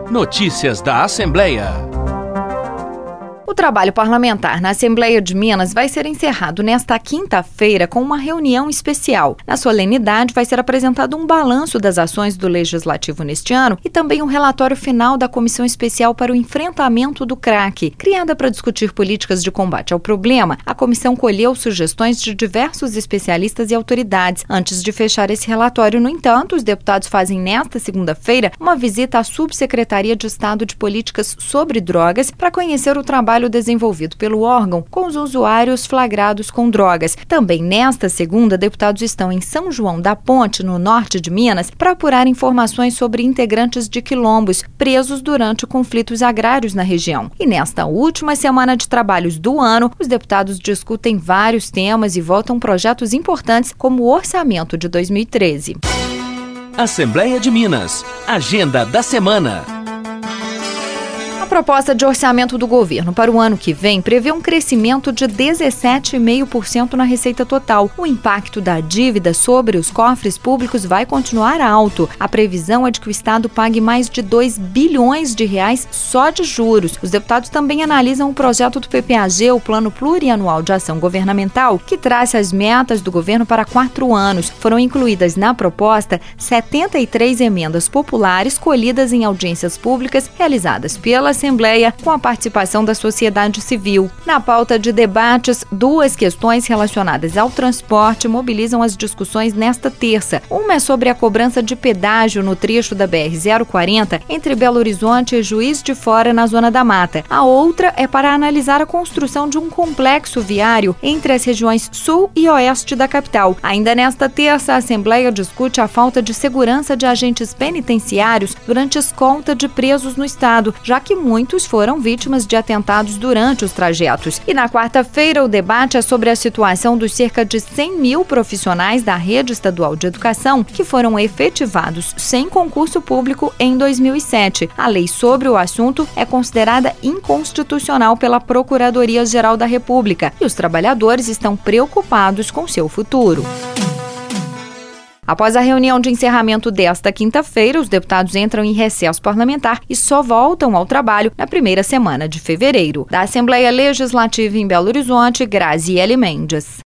Notícias da Assembleia. O trabalho parlamentar na Assembleia de Minas vai ser encerrado nesta quinta-feira com uma reunião especial. Na solenidade vai ser apresentado um balanço das ações do Legislativo neste ano e também um relatório final da Comissão Especial para o Enfrentamento do Crack. Criada para discutir políticas de combate ao problema, a comissão colheu sugestões de diversos especialistas e autoridades. Antes de fechar esse relatório, no entanto, os deputados fazem nesta segunda-feira uma visita à Subsecretaria de Estado de Políticas sobre Drogas para conhecer o trabalho desenvolvido pelo órgão com os usuários flagrados com drogas. Também nesta segunda, deputados estão em São João da Ponte, no norte de Minas, para apurar informações sobre integrantes de quilombos presos durante conflitos agrários na região. E nesta última semana de trabalhos do ano, os deputados discutem vários temas e votam projetos importantes como o orçamento de 2013. Assembleia de Minas. Agenda da semana. A proposta de orçamento do governo para o ano que vem prevê um crescimento de 17,5% na receita total. O impacto da dívida sobre os cofres públicos vai continuar alto. A previsão é de que o Estado pague mais de 2 bilhões de reais só de juros. Os deputados também analisam o projeto do PPAG, o Plano Plurianual de Ação Governamental, que traça as metas do governo para 4 anos. Foram incluídas na proposta 73 emendas populares colhidas em audiências públicas realizadas pela Assembleia com a participação da sociedade civil. Na pauta de debates, 2 questões relacionadas ao transporte mobilizam as discussões nesta terça. Uma é sobre a cobrança de pedágio no trecho da BR-040 entre Belo Horizonte e Juiz de Fora, na Zona da Mata. A outra é para analisar a construção de um complexo viário entre as regiões sul e oeste da capital. Ainda nesta terça, a Assembleia discute a falta de segurança de agentes penitenciários durante escolta de presos no estado, já que muitos foram vítimas de atentados durante os trajetos. E na quarta-feira, o debate é sobre a situação dos cerca de 100 mil profissionais da Rede Estadual de Educação que foram efetivados sem concurso público em 2007. A lei sobre o assunto é considerada inconstitucional pela Procuradoria-Geral da República e os trabalhadores estão preocupados com seu futuro. Após a reunião de encerramento desta quinta-feira, os deputados entram em recesso parlamentar e só voltam ao trabalho na primeira semana de fevereiro. Da Assembleia Legislativa em Belo Horizonte, Graziele Mendes.